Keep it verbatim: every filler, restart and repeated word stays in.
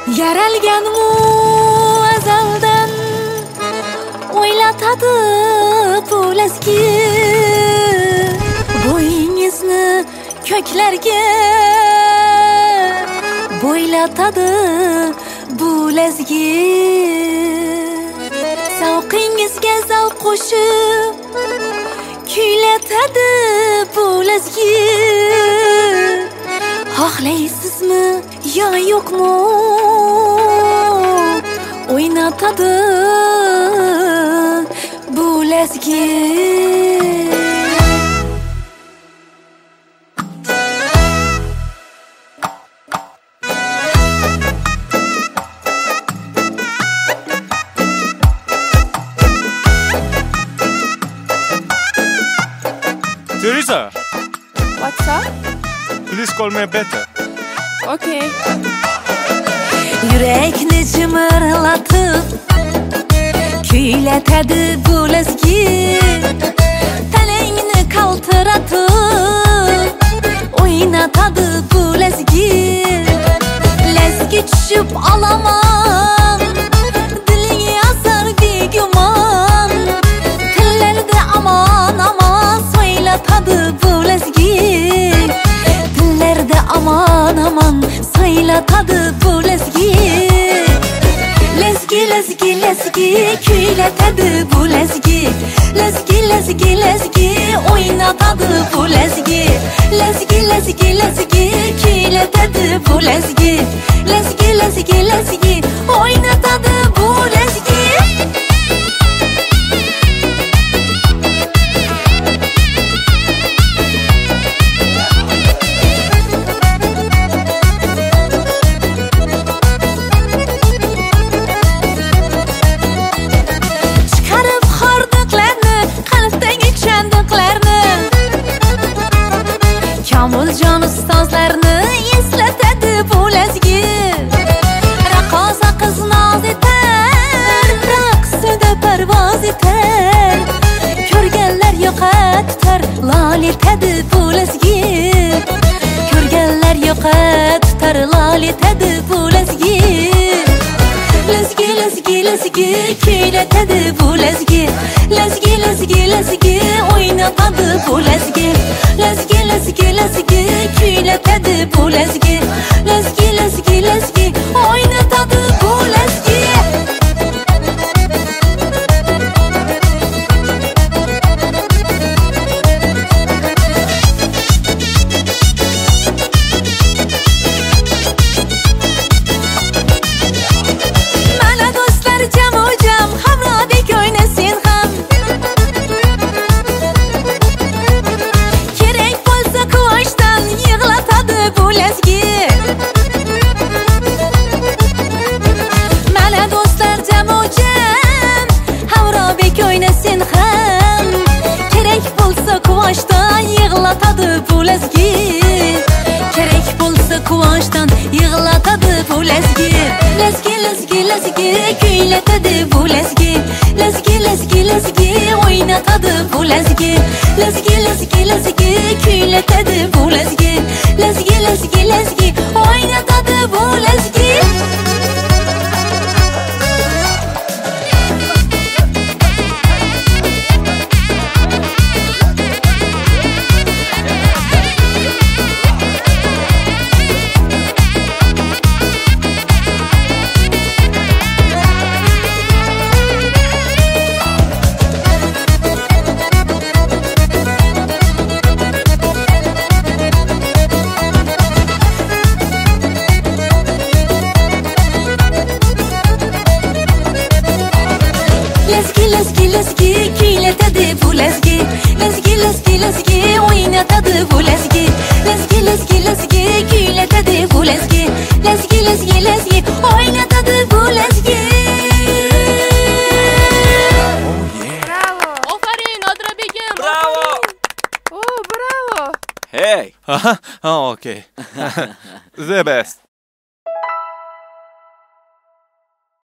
Yaralganmu azaldan o'ylatadi pulazgi bo'yingizni ko'klarga bo'ylatadi bulazgi zavqingizga zavq qo'shib kuylatadi bulazgi xohlaysizmi yo yo'qmi o'ynatadi bulazgi Teresa, What's up? please call me better. Okay. Yurakni jimirlatib kuylatadi bulazgi talangni qaltiratib o'ynatadi bulazgi lazgi tushib olaman diling asar begumon tillarda aman aman so'ylatadi bulazgi tillarda aman aman so'ylatadi bulazgi lazgi lazgi lazgi kuylatadi bulazgi lazgi lazgi lazgi o'ynatadi bulazgi lazgi lazgi lazgi kuylatadi bulazgi lazgi lazgi lazgi o'ynatadi bulazgi Kamoljon ustozlarni eslatadi bulazgi raqosa qiz noz etar raqsida parvoz etar ko'rganlar yo'qotar lol etadi bulazgi ko'rganlar yo'qotar lol etadi bulazgi lazgi lazgi lazgi kuylatadi bulazgi lazgi lazgi lazgi o'ynatadi bulazgi lazgi lazgi lazgi kuylatadi bulazgi lazgi lazgi lazgi o'ynatadi bulazgi mana do'stlar jamu jam hamrodek o'ynasin ham kerak bo'lsa quvonchdan yig'latadi bulazgi mana do'stlar jamu jam hamrodek o'ynasin ham kerak bo'lsa quvonchdan yig'latadi bulazgi kerak bo'lsa quvonchdan yig'latadi bulazgi lazgi lazgi lazgi kuylatadi bulazgi lazgi lazgi lazgi o'ynatadi bulazgi lazgi lazgi lazgi kuylatadi bulazgi lazgi lazgi lazgi o'ynatadi bulazgi lazgi lazgi lazgi kuylatadi bulazgi lazgi lazgi lazgi o'ynatadi bulazgi lazgi lazgi lazgi kuylatadi bulazgi lazgi lazgi lazgi o'ynatadi bulazgi Bravo. Ofarin, Odrabegim. Bravo! Oh, bravo. Hey! Aha, oh, okay. The best.